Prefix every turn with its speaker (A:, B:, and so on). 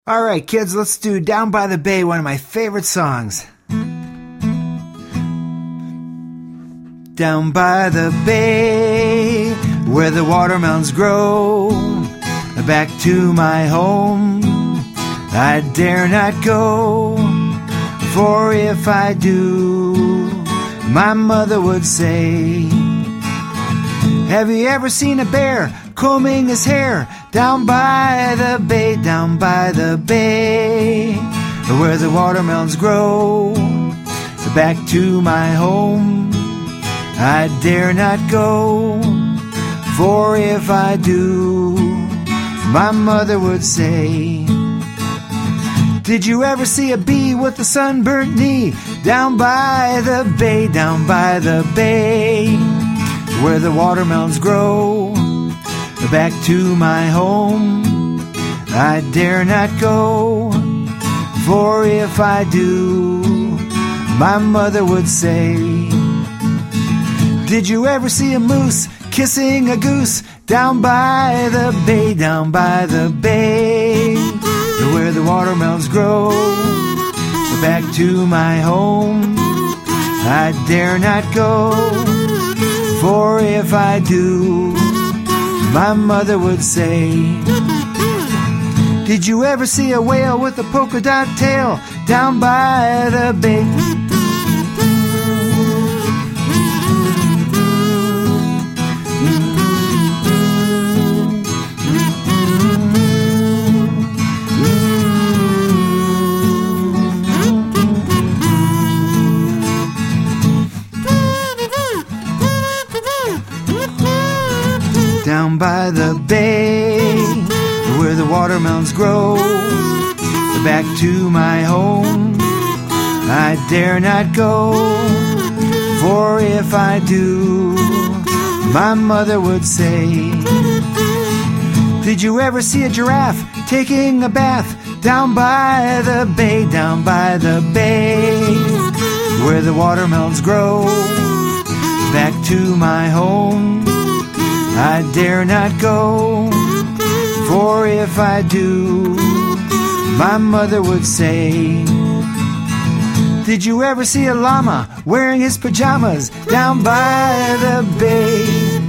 A: All right, kids, let's do Down by the Bay, one of my favorite songs. Down by the bay, where the watermelons grow, back to my home I dare not go, for if I do, my mother would say, have you ever seen a bear combing his hair down by the bay, down by the bay, where the watermelons grow, back to my home I dare not go, for if I do, my mother would say, did you ever see a bee with a sunburnt knee down by the bay, down by the bay, where the watermelons grow, back to my home I dare not go, for if I do, my mother would say, did you ever see a moose kissing a goose down by the bay, down by the bay, where the watermelons grow, back to my home I dare not go, for if I do, my mother would say, did you ever see a whale with a polka dot tail down by the bay? Down by the bay, where the watermelons grow, back to my home I dare not go, for if I do, my mother would say, did you ever see a giraffe taking a bath down by the bay, down by the bay, where the watermelons grow, back to my home I dare not go, for if I do, my mother would say, did you ever see a llama wearing his pajamas down by the bay?